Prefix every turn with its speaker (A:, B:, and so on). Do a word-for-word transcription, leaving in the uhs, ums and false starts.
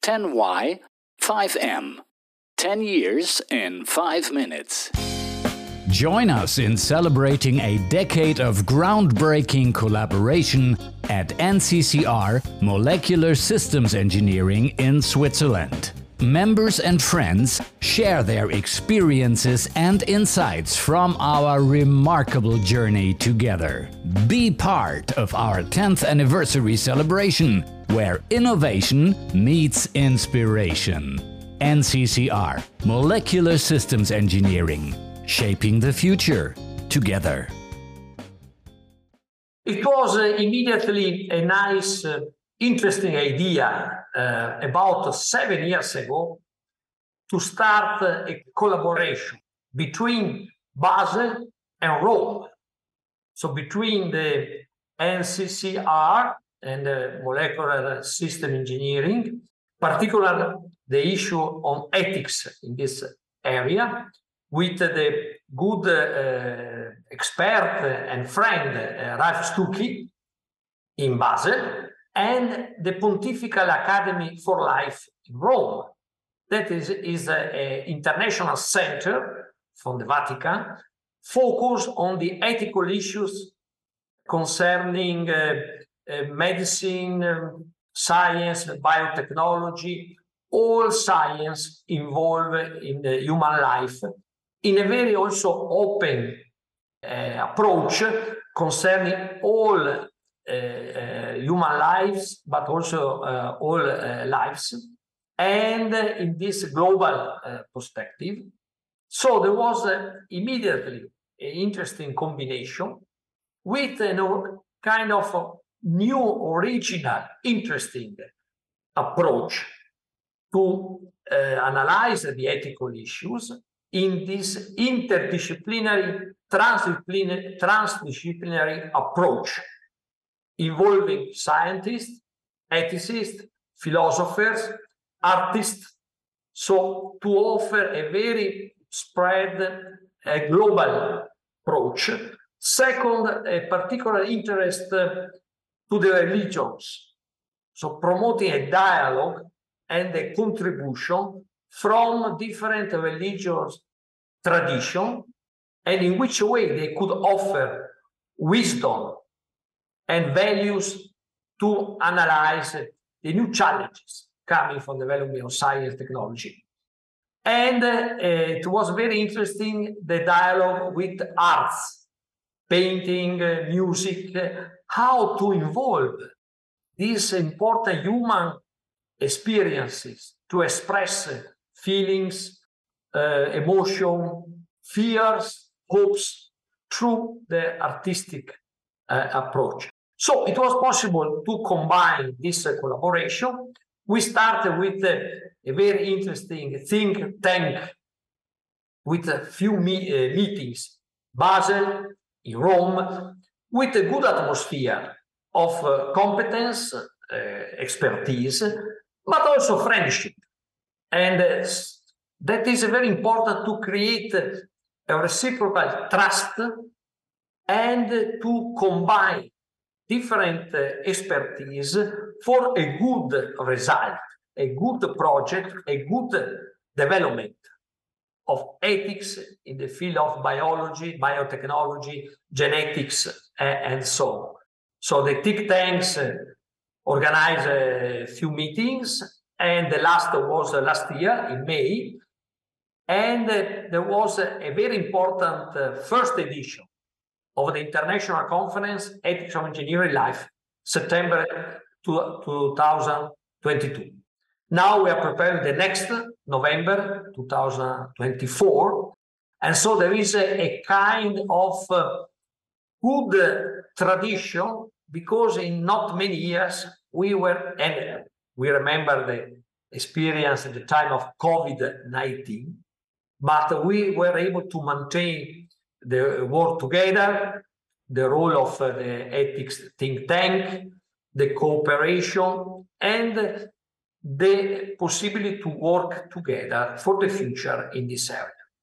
A: ten Y, five M. ten years in five minutes. Join us in celebrating a decade of groundbreaking collaboration at N C C R Molecular Systems Engineering in Switzerland. Members and friends share their experiences and insights from our remarkable journey together. Be part of our tenth anniversary celebration, where innovation meets inspiration. N C C R, Molecular Systems Engineering, shaping the future together.
B: It was uh, immediately a nice, uh, interesting idea uh, about seven years ago to start uh, a collaboration between Basel and Rome. So between the N C C R and uh, Molecular System Engineering, particularly the issue on ethics in this area, with the good uh, expert and friend uh, Ralph Stuckey in Basel, and the Pontifical Academy for Life in Rome. That is, is an international center from the Vatican focused on the ethical issues concerning uh, uh, medicine, um, science, biotechnology, all science involved in the human life, in a very also open uh, approach concerning all uh, uh, human lives, but also uh, all uh, lives, and uh, in this global uh, perspective. So there was uh, immediately an interesting combination with a you know, kind of a new, original, interesting approach to uh, analyze the ethical issues in this interdisciplinary, transdisciplinary, transdisciplinary approach involving scientists, ethicists, philosophers, artists, so to offer a very spread, a global approach. Second, a particular interest uh, to the religions, so promoting a dialogue and a contribution from different religious traditions, and in which way they could offer wisdom and values to analyze the new challenges coming from the development of science technology. And uh, it was very interesting, the dialogue with arts, painting, uh, music, uh, how to involve these important human experiences to express uh, feelings, uh, emotion, fears, hopes through the artistic uh, approach. So it was possible to combine this uh, collaboration. We started with uh, a very interesting think tank with a few me uh, meetings, Basel, in Rome, with a good atmosphere of uh, competence, uh, expertise, but also friendship. And uh, that is very important to create a reciprocal trust and to combine different uh, expertise for a good result, a good project, a good development of ethics in the field of biology, biotechnology, genetics, uh, and so on. So the think tanks uh, organized a few meetings, and the last was uh, last year in May, and uh, there was a, a very important uh, first edition of the International Conference Ethics of Engineering Life, September two thousand twenty-two. Now we are preparing the next November two thousand twenty-four, and so there is a, a kind of uh, good uh, tradition, because in not many years we were, and we remember the experience at the time of COVID nineteen, but we were able to maintain the work together, the role of uh, the ethics think tank, the cooperation, and the possibility to work together for the future in this area.